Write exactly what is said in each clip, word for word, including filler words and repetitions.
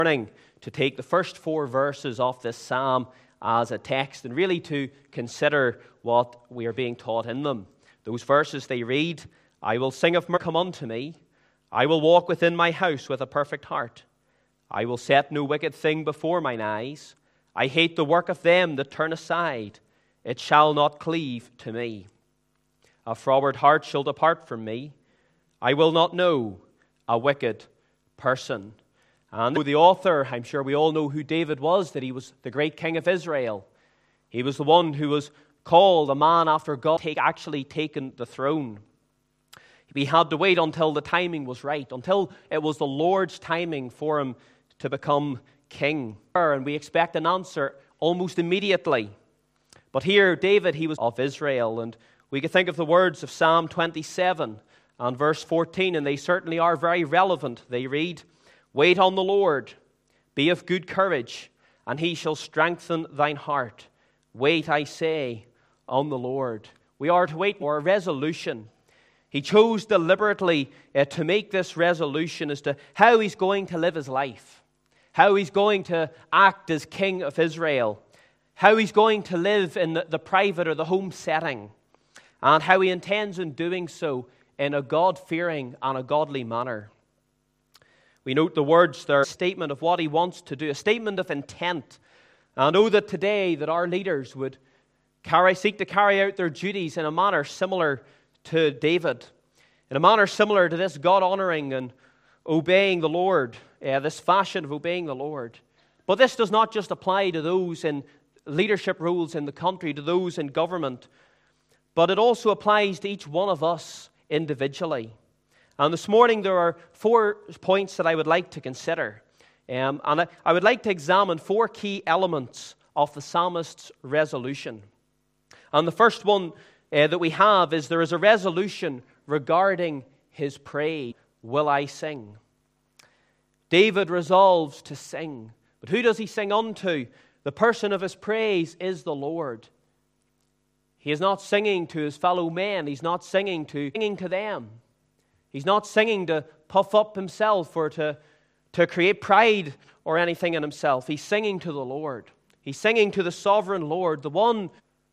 morning to take the first four verses of this psalm as a text and really to consider what we are being taught in them. Those verses, they read, "I will sing of mercy, come unto me. I will walk within my house with a perfect heart. I will set no wicked thing before mine eyes. I hate the work of them that turn aside. It shall not cleave to me. A froward heart shall depart from me. I will not know a wicked person." And the author, I'm sure we all know who David was, that he was the great king of Israel. He was the one who was called a man after God had actually taken the throne. He had to wait until the timing was right, until it was the Lord's timing for him to become king. And we expect an answer almost immediately. But here, David, he was of Israel. And we can think of the words of Psalm twenty-seven and verse fourteen, and they certainly are very relevant. They read, "Wait on the Lord, be of good courage, and he shall strengthen thine heart. Wait, I say, on the Lord." We are to wait for a resolution. He chose deliberately uh, to make this resolution as to how he's going to live his life, how he's going to act as king of Israel, how he's going to live in the, the private or the home setting, and how he intends in doing so in a God-fearing and a godly manner. We note the words there, a statement of what he wants to do, a statement of intent. And I know that today that our leaders would carry, seek to carry out their duties in a manner similar to David, in a manner similar to this God-honoring and obeying the Lord, uh, this fashion of obeying the Lord. But this does not just apply to those in leadership roles in the country, to those in government, but it also applies to each one of us individually. And this morning there are four points that I would like to consider. Um, and I, I would like to examine four key elements of the psalmist's resolution. And the first one uh, that we have is there is a resolution regarding his praise. Will I sing? David resolves to sing. But who does he sing unto? The person of his praise is the Lord. He is not singing to his fellow men. He's not singing to, singing to them. He's not singing to puff up himself or to, to create pride or anything in himself. He's singing to the Lord. He's singing to the sovereign Lord, the one.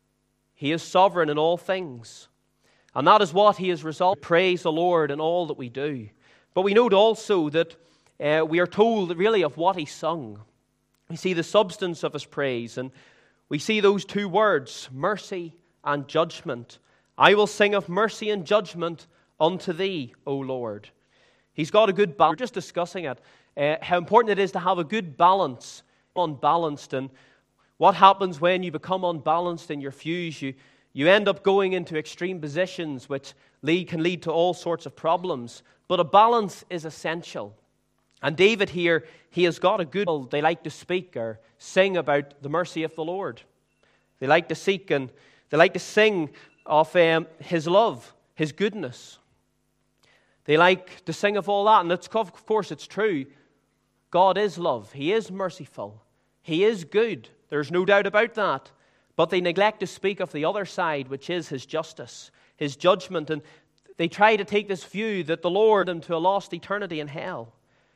He is sovereign in all things. And that is what he has resolved. Praise the Lord in all that we do. But we note also that uh, we are told really of what he sung. We see the substance of his praise, and we see those two words, mercy and judgment. I will sing of mercy and judgment unto thee, O Lord. He's got a good balance. We're just discussing it, uh, how important it is to have a good balance, unbalanced, and what happens when you become unbalanced in your views. You, you end up going into extreme positions which lead, can lead to all sorts of problems. But a balance is essential. And David here, he has got a good, they like to speak or sing about the mercy of the Lord. They like to seek and they like to sing of um, his love, his goodness. They like to sing of all that, and it's, of course it's true. God is love. He is merciful. He is good. There's no doubt about that. But they neglect to speak of the other side, which is his justice, his judgment, and they try to take this view that the Lord them to a lost eternity in hell.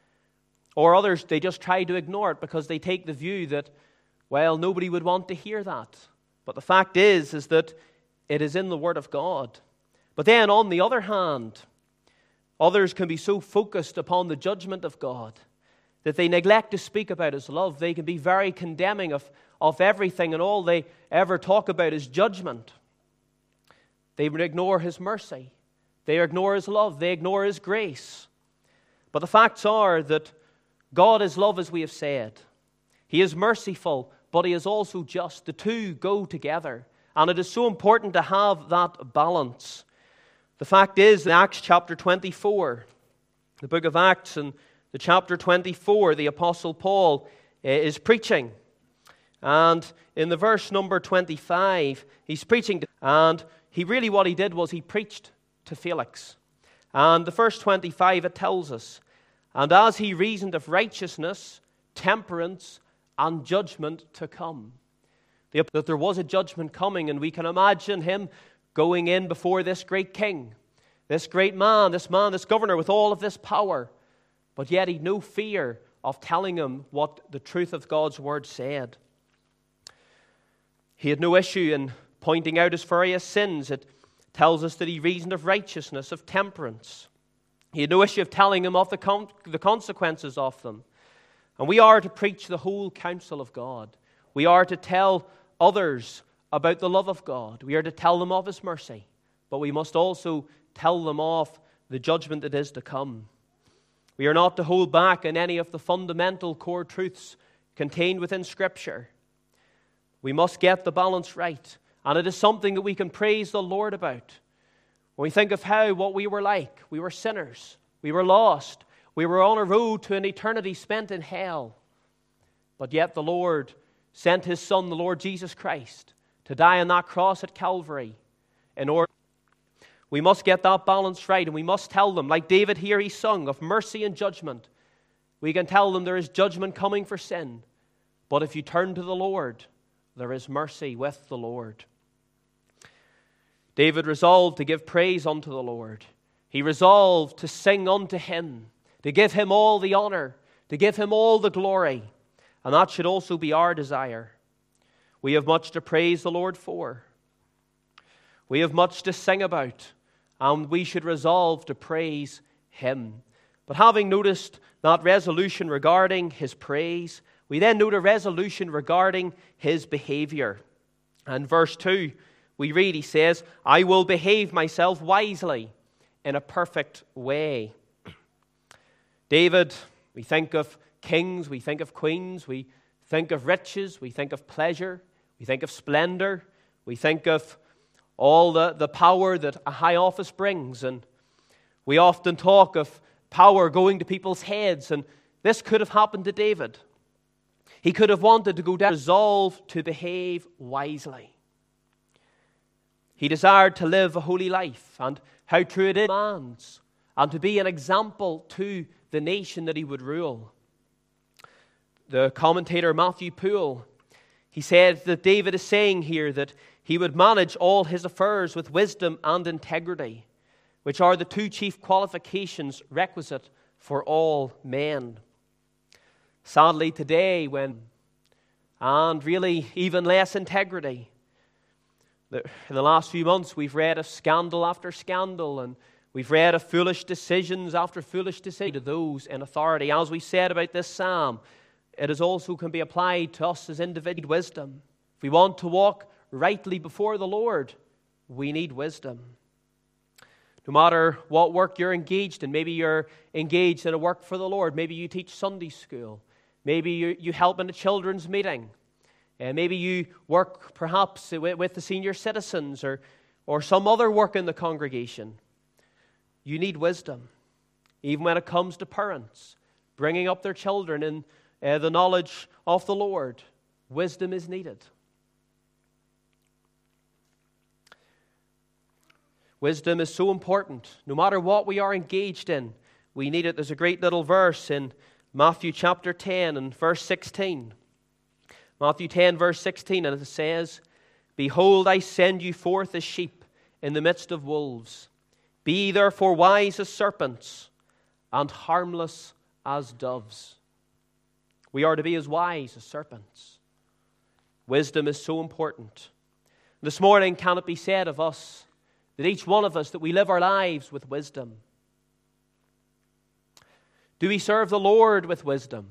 Or others, they just try to ignore it because they take the view that, well, nobody would want to hear that. But the fact is, is that it is in the Word of God. But then, on the other hand, others can be so focused upon the judgment of God that they neglect to speak about his love. They can be very condemning of, of everything, and all they ever talk about is judgment. They would ignore his mercy. They ignore his love. They ignore his grace. But the facts are that God is love, as we have said. He is merciful, but he is also just. The two go together. And it is so important to have that balance. The fact is, in Acts chapter twenty-four, the book of Acts, and the chapter twenty-four, the Apostle Paul uh, is preaching. And in the verse number twenty-five, he's preaching, to, and he really, what he did was he preached to Felix. And the verse twenty-five, it tells us, and as he reasoned of righteousness, temperance, and judgment to come. That there was a judgment coming, and we can imagine him going in before this great king, this great man, this man, this governor with all of this power. But yet he had no fear of telling him what the truth of God's word said. He had no issue in pointing out his various sins. It tells us that he reasoned of righteousness, of temperance. He had no issue of telling him of the, con- the consequences of them. And we are to preach the whole counsel of God. We are to tell others about the love of God. We are to tell them of his mercy. But we must also tell them of the judgment that is to come. We are not to hold back on any of the fundamental core truths contained within Scripture. We must get the balance right. And it is something that we can praise the Lord about. When we think of how, what we were like, we were sinners, we were lost, we were on a road to an eternity spent in hell. But yet the Lord sent his Son, the Lord Jesus Christ, to die on that cross at Calvary. In order, we must get that balance right, and we must tell them, like David here he sung, of mercy and judgment. We can tell them there is judgment coming for sin. But if you turn to the Lord, there is mercy with the Lord. David resolved to give praise unto the Lord. He resolved to sing unto him, to give him all the honor, to give him all the glory. And that should also be our desire. We have much to praise the Lord for. We have much to sing about, and we should resolve to praise him. But having noticed that resolution regarding his praise, we then note a resolution regarding his behavior. And verse two, we read, he says, I will behave myself wisely in a perfect way. David, we think of kings, we think of queens, we think of riches, we think of pleasure, we think of splendor, we think of all the, the power that a high office brings. And we often talk of power going to people's heads, and this could have happened to David. He could have wanted to go down, resolved to behave wisely. He desired to live a holy life, and how true it is, demands, and to be an example to the nation that he would rule. The commentator Matthew Poole, he said that David is saying here that he would manage all his affairs with wisdom and integrity, which are the two chief qualifications requisite for all men. Sadly today, when, and really even less integrity, in the last few months, we've read of scandal after scandal, and we've read of foolish decisions after foolish decisions to those in authority. As we said about this psalm, it is also can be applied to us as individual wisdom. If we want to walk rightly before the Lord, we need wisdom. No matter what work you're engaged in, maybe you're engaged in a work for the Lord, maybe you teach Sunday school, maybe you, you help in a children's meeting, Uh, maybe you work perhaps with, with the senior citizens or, or some other work in the congregation. You need wisdom, even when it comes to parents bringing up their children in uh, the knowledge of the Lord. Wisdom is needed. Wisdom is so important. No matter what we are engaged in, we need it. There's a great little verse in Matthew chapter ten and verse sixteen. Matthew ten, verse sixteen, and it says, Behold, I send you forth as sheep in the midst of wolves. Be ye therefore wise as serpents and harmless as doves. We are to be as wise as serpents. Wisdom is so important. This morning, can it be said of us, that each one of us, that we live our lives with wisdom? Do we serve the Lord with wisdom?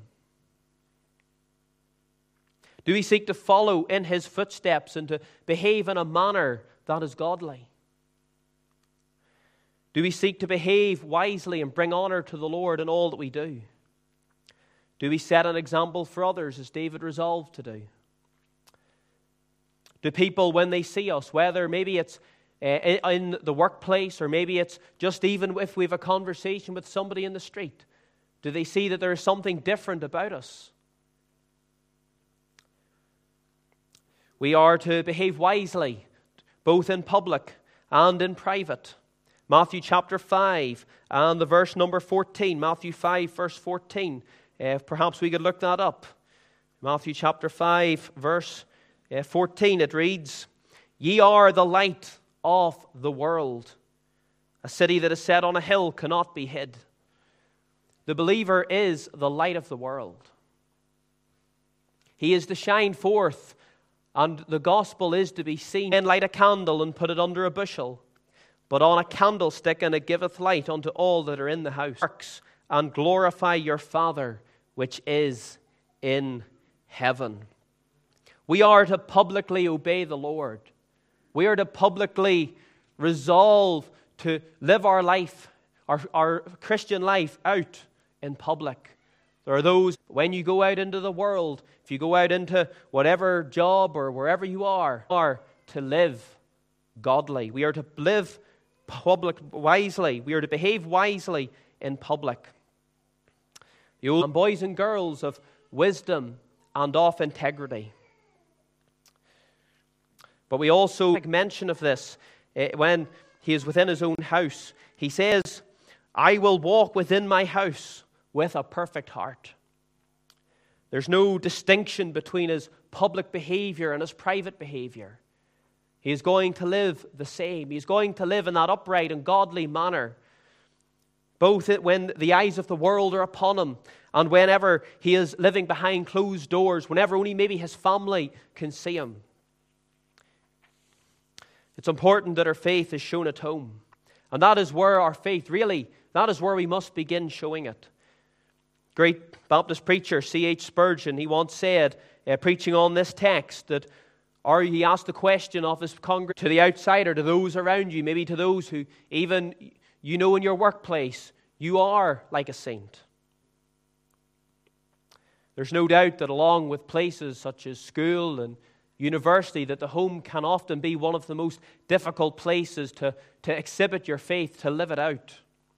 Do we seek to follow in his footsteps and to behave in a manner that is godly? Do we seek to behave wisely and bring honor to the Lord in all that we do? Do we set an example for others as David resolved to do? Do people, when they see us, whether maybe it's uh, in the workplace or maybe it's just even if we have a conversation with somebody in the street, do they see that there is something different about us? We are to behave wisely, both in public and in private. Matthew chapter five and the verse number fourteen. Matthew five, verse fourteen. Uh, perhaps we could look that up. Matthew chapter five, verse uh, fourteen. It reads, Ye are the light of the world. A city that is set on a hill cannot be hid. The believer is the light of the world. He is to shine forth, and the gospel is to be seen. And light a candle and put it under a bushel, but on a candlestick, and it giveth light unto all that are in the house. Works, and glorify your Father which is in heaven. We are to publicly obey the Lord. We are to publicly resolve to live our life, our, our Christian life, out in public. There are those, when you go out into the world, if you go out into whatever job or wherever you are, are to live godly. We are to live public wisely. We are to behave wisely in public. The old boys and girls of wisdom and of integrity. But we also make mention of this when he is within his own house. He says, I will walk within my house with a perfect heart. There's no distinction between his public behavior and his private behavior. He is going to live the same. He is going to live in that upright and godly manner, both when the eyes of the world are upon him and whenever he is living behind closed doors, whenever only maybe his family can see him. It's important that our faith is shown at home. And that is where our faith, really, that is where we must begin showing it. Great Baptist preacher C H Spurgeon, he once said, uh, preaching on this text, that, or he asked the question of his congregation, to the outsider, to those around you, maybe to those who even, you know, in your workplace, you are like a saint. There's no doubt that along with places such as school and university, that the home can often be one of the most difficult places to, to exhibit your faith, to live it out.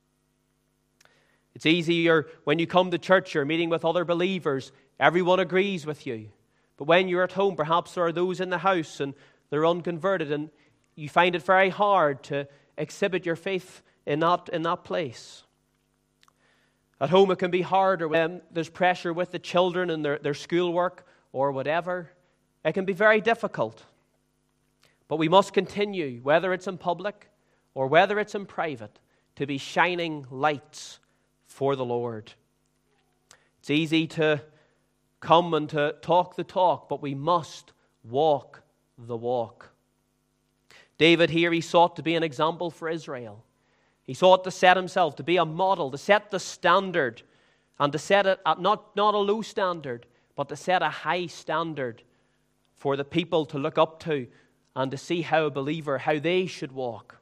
It's easier when you come to church, you're meeting with other believers, everyone agrees with you. But when you're at home, perhaps there are those in the house and they're unconverted, and you find it very hard to exhibit your faith in that, in that place. At home it can be harder when there's pressure with the children and their, their schoolwork or whatever. It can be very difficult. But we must continue, whether it's in public or whether it's in private, to be shining lights for the Lord. It's easy to come and to talk the talk, but we must walk the walk. David here, he sought to be an example for Israel. He sought to set himself, to be a model, to set the standard, and to set it at not, not a low standard, but to set a high standard for the people to look up to and to see how a believer, how they should walk.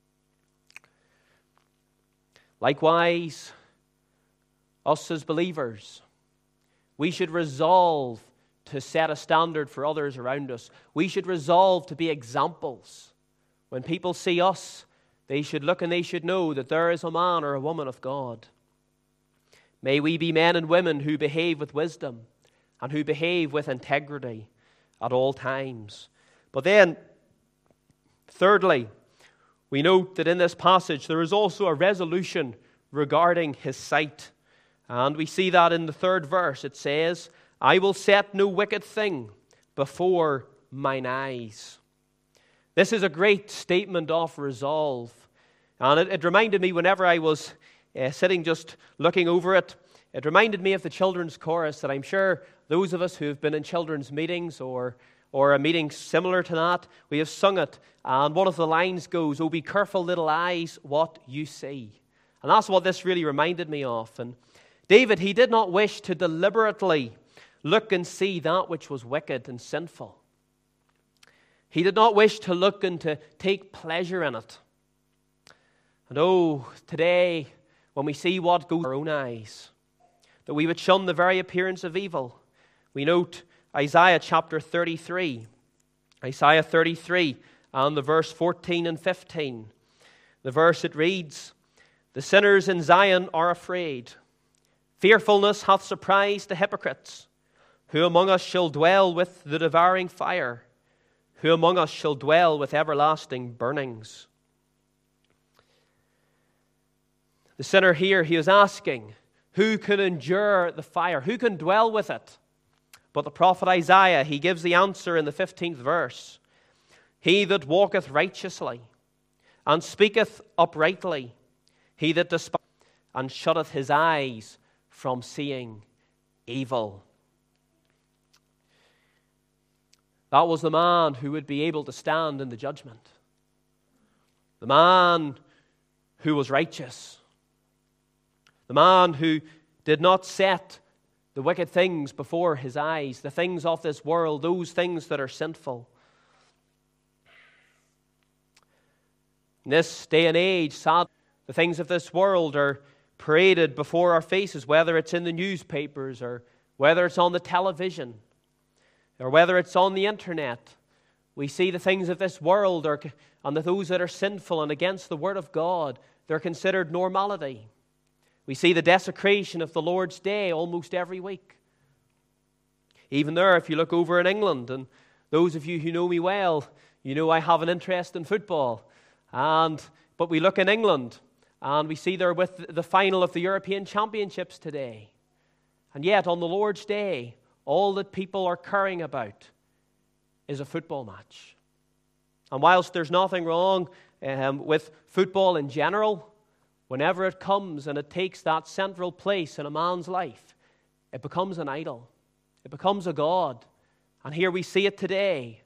Likewise, us as believers, we should resolve to set a standard for others around us. We should resolve to be examples. When people see us, they should look and they should know that there is a man or a woman of God. May we be men and women who behave with wisdom and who behave with integrity at all times. But then, thirdly, we note that in this passage there is also a resolution regarding his sight. And we see that in the third verse. It says, I will set no wicked thing before mine eyes. This is a great statement of resolve. And it, it reminded me whenever I was uh, sitting just looking over it, it reminded me of the children's chorus that I'm sure those of us who have been in children's meetings or, or a meeting similar to that, we have sung it. And one of the lines goes, oh, be careful, little eyes, what you see. And that's what this really reminded me of. And David, he did not wish to deliberately look and see that which was wicked and sinful. He did not wish to look and to take pleasure in it. And oh, today, when we see what goes in our own eyes, that we would shun the very appearance of evil. We note Isaiah chapter thirty-three. Isaiah thirty-three and the verse fourteen and fifteen. The verse, it reads, the sinners in Zion are afraid. Fearfulness hath surprised the hypocrites. Who among us shall dwell with the devouring fire? Who among us shall dwell with everlasting burnings? The sinner here, he is asking, who can endure the fire? Who can dwell with it? But the prophet Isaiah, he gives the answer in the fifteenth verse. He that walketh righteously and speaketh uprightly, he that despiseth and shutteth his eyes from seeing evil. That was the man who would be able to stand in the judgment. The man who was righteous. The man who did not set the wicked things before his eyes, the things of this world, those things that are sinful. In this day and age, sadly, the things of this world are paraded before our faces, whether it's in the newspapers or whether it's on the television or whether it's on the internet. We see the things of this world are, and those that are sinful and against the Word of God, they're considered normality. We see the desecration of the Lord's Day almost every week. Even there, if you look over in England, and those of you who know me well, you know I have an interest in football. And but we look in England, and we see there with the final of the European Championships today. And yet, on the Lord's Day, all that people are caring about is a football match. And whilst there's nothing wrong um, with football in general, whenever it comes and it takes that central place in a man's life, it becomes an idol. It becomes a god. And here we see it today.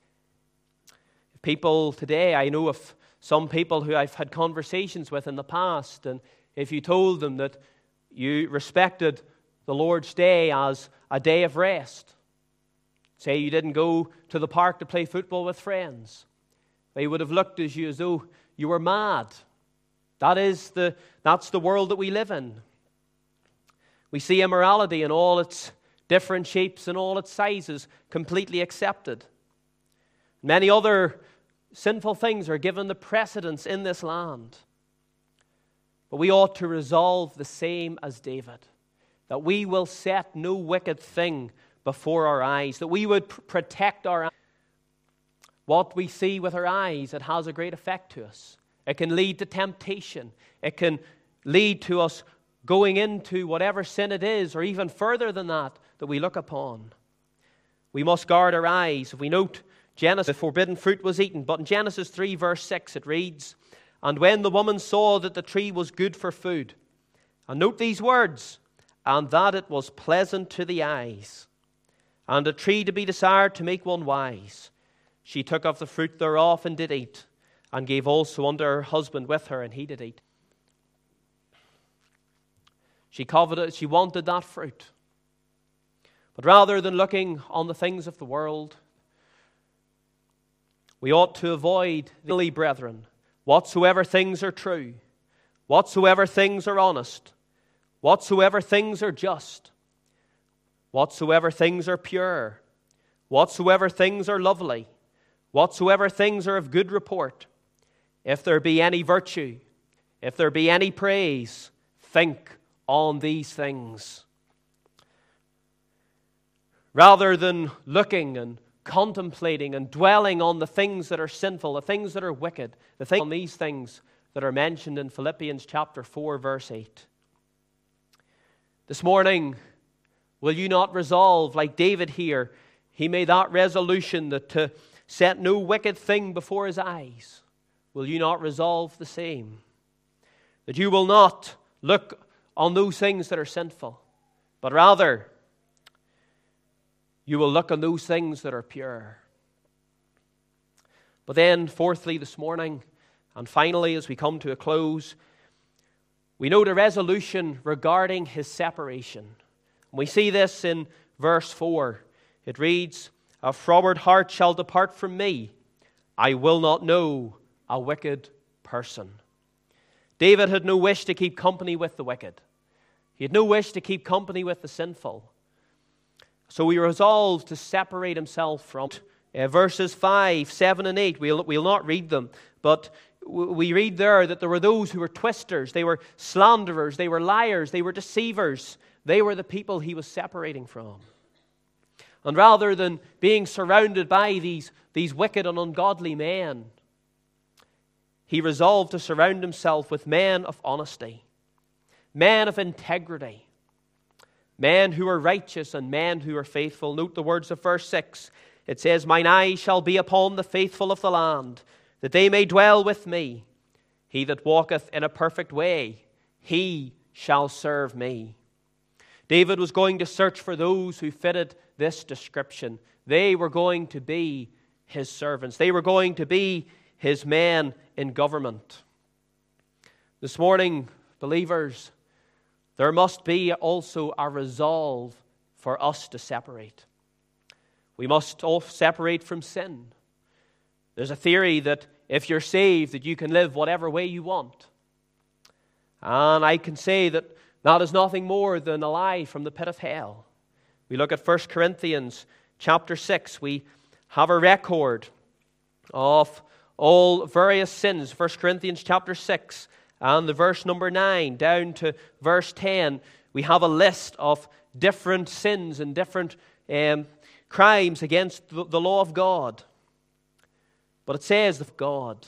People today, I know of some people who I've had conversations with in the past, and if you told them that you respected the Lord's Day as a day of rest, say you didn't go to the park to play football with friends, they would have looked at you as though you were mad. That is the, that's the world that we live in. We see immorality in all its different shapes and all its sizes completely accepted. Many other sinful things are given the precedence in this land. But we ought to resolve the same as David, that we will set no wicked thing before our eyes, that we would pr- protect our eyes. What we see with our eyes, it has a great effect to us. It can lead to temptation. It can lead to us going into whatever sin it is, or even further than that, that we look upon. We must guard our eyes. If we note Genesis, the forbidden fruit was eaten. But in Genesis three, verse six, it reads, "And when the woman saw that the tree was good for food," and note these words, "and that it was pleasant to the eyes, and a tree to be desired to make one wise, she took of the fruit thereof and did eat, and gave also unto her husband with her, and he did eat." She coveted, she wanted that fruit. But rather than looking on the things of the world, we ought to avoid, brethren, whatsoever things are true, whatsoever things are honest, whatsoever things are just, whatsoever things are pure, whatsoever things are lovely, whatsoever things are of good report, if there be any virtue, if there be any praise, think on these things. Rather than looking and contemplating and dwelling on the things that are sinful, the things that are wicked, the things on these things that are mentioned in Philippians chapter four, verse eight. This morning, will you not resolve, like David here, he made that resolution that to set no wicked thing before his eyes. Will you not resolve the same? That you will not look on those things that are sinful, but rather you will look on those things that are pure. But then, fourthly, this morning, and finally, as we come to a close, we note a resolution regarding his separation. We see this in verse four. It reads, "A froward heart shall depart from me. I will not know a wicked person." David had no wish to keep company with the wicked. He had no wish to keep company with the sinful. So he resolved to separate himself from uh, verses five, seven, and eight. We'll, we'll not read them, but we read there that there were those who were twisters, they were slanderers, they were liars, they were deceivers. They were the people he was separating from. And rather than being surrounded by these, these wicked and ungodly men, he resolved to surround himself with men of honesty, men of integrity, men who are righteous and men who are faithful. Note the words of verse six. It says, "Mine eye shall be upon the faithful of the land, that they may dwell with me. He that walketh in a perfect way, he shall serve me. David was going to search for those who fitted this description. They were going to be his servants. They were going to be his men in government. This morning, believers, there must be also a resolve for us to separate. We must all separate from sin. There's a theory that if you're saved, that you can live whatever way you want. And I can say that that is nothing more than a lie from the pit of hell. We look at First Corinthians chapter six. We have a record of all various sins. First Corinthians chapter six and the verse number nine down to verse ten. We have a list of different sins and different um, crimes against the, the law of God. But it says of God.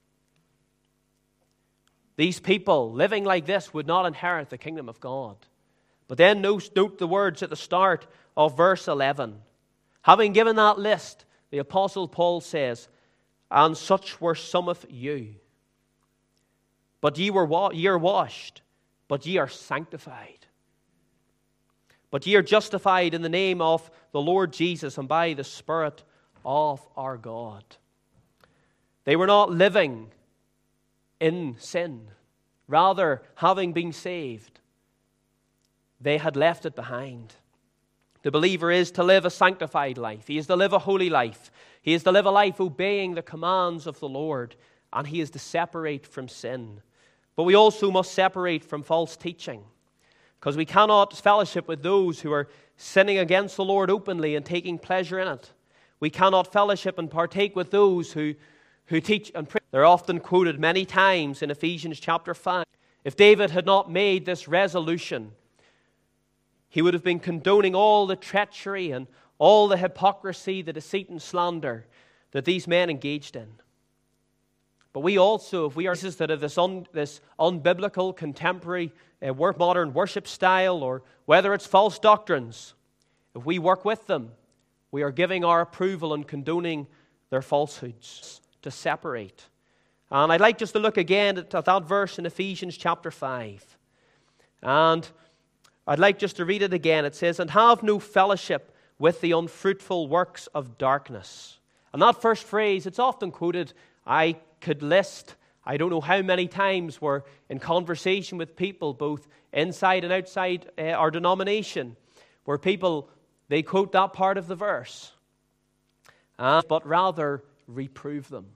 These people living like this would not inherit the kingdom of God. But then note, note the words at the start of verse eleven. Having given that list, the Apostle Paul says, and such were some of you. But ye were wa- ye are washed, but ye are sanctified. But ye are justified in the name of the Lord Jesus and by the Spirit of our God. They were not living in sin. Rather, having been saved, they had left it behind. The believer is to live a sanctified life. He is to live a holy life. He is to live a life obeying the commands of the Lord. And he is to separate from sin. But we also must separate from false teaching. Because we cannot fellowship with those who are sinning against the Lord openly and taking pleasure in it. We cannot fellowship and partake with those who who teach and preach. They're often quoted many times in Ephesians chapter five. If David had not made this resolution, he would have been condoning all the treachery and all the hypocrisy, the deceit and slander that these men engaged in. But we also, if we are that of this, un, this unbiblical, contemporary, uh, modern worship style, or whether it's false doctrines, if we work with them, we are giving our approval and condoning their falsehoods. To separate. And I'd like just to look again at that verse in Ephesians chapter five. And I'd like just to read it again. It says, and have no fellowship with the unfruitful works of darkness. And that first phrase, it's often quoted. I could list, I don't know how many times we're in conversation with people, both inside and outside uh, our denomination, where people, they quote that part of the verse. Uh, but rather, reprove them.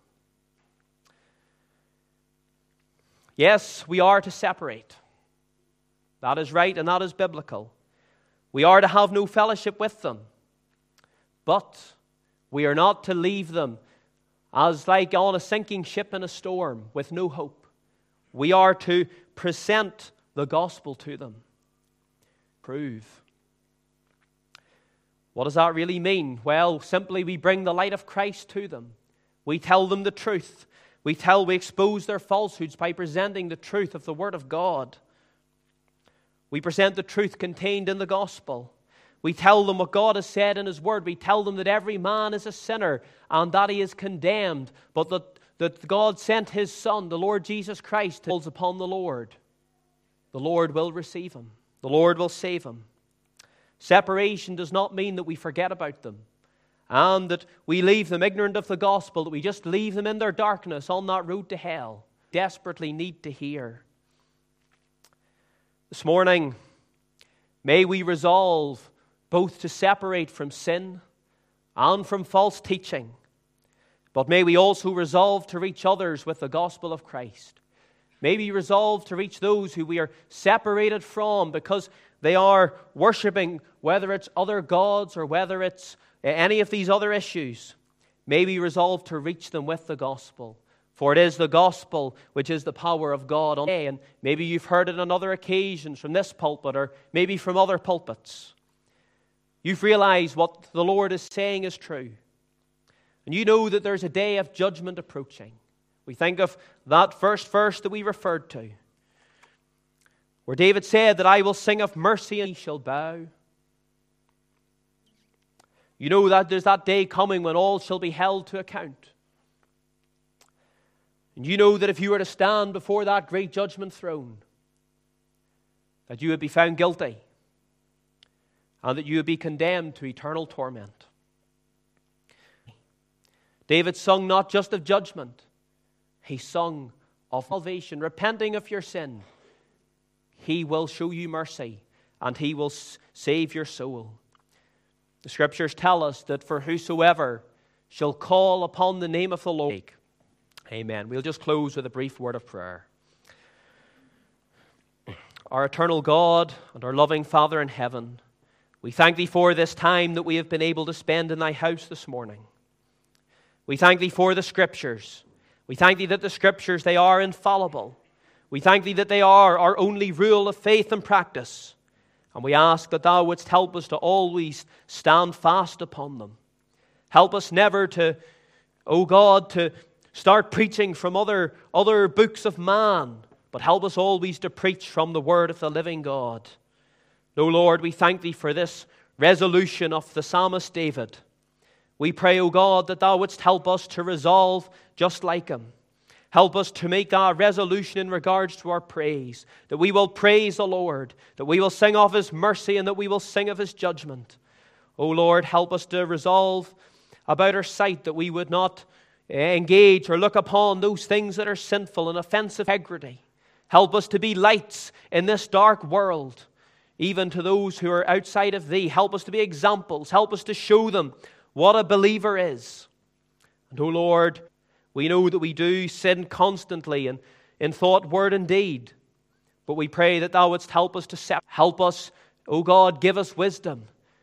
Yes, we are to separate. That is right and that is biblical. We are to have no fellowship with them. But we are not to leave them as like on a sinking ship in a storm with no hope. We are to present the gospel to them. Prove. What does that really mean? Well, simply we bring the light of Christ to them. We tell them the truth. We tell, we expose their falsehoods by presenting the truth of the Word of God. We present the truth contained in the gospel. We tell them what God has said in His Word. We tell them that every man is a sinner and that he is condemned, but that, that God sent His Son, the Lord Jesus Christ, to upon the Lord. The Lord will receive him. The Lord will save him. Separation does not mean that we forget about them and that we leave them ignorant of the gospel, that we just leave them in their darkness on that road to hell. Desperately need to hear. This morning, may we resolve both to separate from sin and from false teaching, but may we also resolve to reach others with the gospel of Christ. May we resolve to reach those who we are separated from because they are worshiping, whether it's other gods or whether it's any of these other issues. May we resolve to reach them with the gospel. For it is the gospel which is the power of God. And maybe you've heard it on other occasions from this pulpit or maybe from other pulpits. You've realized what the Lord is saying is true. And you know that there's a day of judgment approaching. We think of that first verse that we referred to, where David said that I will sing of mercy and he shall bow. You know that there's that day coming when all shall be held to account. And you know that if you were to stand before that great judgment throne, that you would be found guilty and that you would be condemned to eternal torment. David sung not just of judgment, he sung of salvation. Repenting of your sin, he will show you mercy and he will save your soul. The Scriptures tell us that for whosoever shall call upon the name of the Lord. Amen. We'll just close with a brief word of prayer. Our eternal God and our loving Father in heaven, we thank Thee for this time that we have been able to spend in Thy house this morning. We thank Thee for the Scriptures. We thank Thee that the Scriptures, they are infallible. We thank Thee that they are our only rule of faith and practice. And we ask that Thou wouldst help us to always stand fast upon them. Help us never to, O God, to start preaching from other, other books of man, but help us always to preach from the Word of the living God. O Lord, we thank Thee for this resolution of the psalmist David. We pray, O God, that Thou wouldst help us to resolve just like him. Help us to make our resolution in regards to our praise, that we will praise the Lord, that we will sing of His mercy, and that we will sing of His judgment. O Lord, help us to resolve about our sight, that we would not engage or look upon those things that are sinful and offensive integrity. Help us to be lights in this dark world, even to those who are outside of Thee. Help us to be examples. Help us to show them what a believer is. And, O Lord, we know that we do sin constantly in, in thought, word, and deed. But we pray that Thou wouldst help us to set, help us, O God, give us wisdom,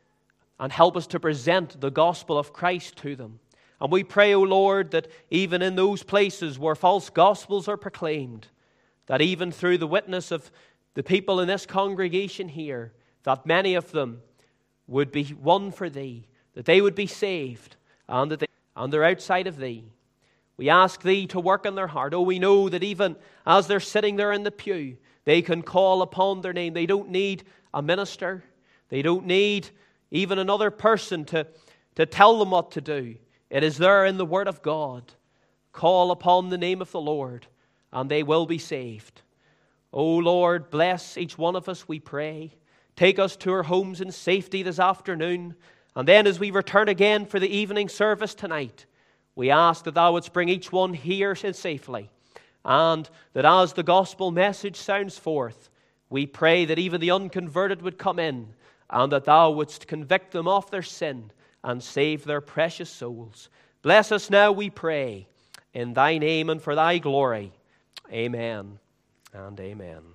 and help us to present the gospel of Christ to them. And we pray, O Lord, that even in those places where false gospels are proclaimed, that even through the witness of the people in this congregation here, that many of them would be won for Thee, that they would be saved, and that they, and they're outside of Thee. We ask Thee to work in their heart. Oh, we know that even as they're sitting there in the pew, they can call upon their name. They don't need a minister. They don't need even another person to, to tell them what to do. It is there in the Word of God. Call upon the name of the Lord, and they will be saved. Oh, Lord, bless each one of us, we pray. Take us to our homes in safety this afternoon. And then as we return again for the evening service tonight, we ask that Thou wouldst bring each one here safely, and that as the gospel message sounds forth, we pray that even the unconverted would come in, and that Thou wouldst convict them of their sin and save their precious souls. Bless us now, we pray, in Thy name and for Thy glory. Amen and amen.